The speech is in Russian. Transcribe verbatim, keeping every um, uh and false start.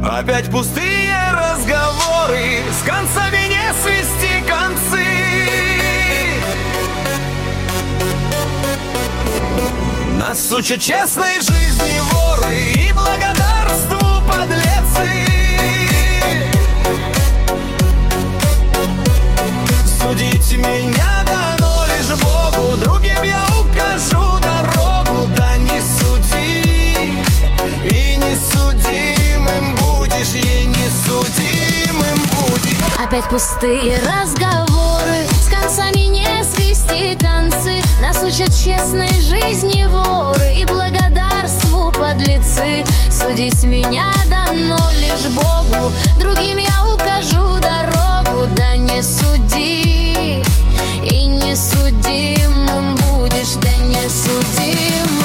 Опять пустые разговоры, с концами не свести концы. Нас учат честной жизни воры и благодарству подлецы. Судить меня дано лишь Богу, другим я укажу дорогу. Да не суди, и не судимым будешь, и не судимым будешь. Опять пустые разговоры, с концами не свести концы. Нас учат честной жизни воры и благодарству подлецы. Судить меня дано лишь Богу, другим я укажу дорогу. Да не суди, и не судимым будешь, да не судимым.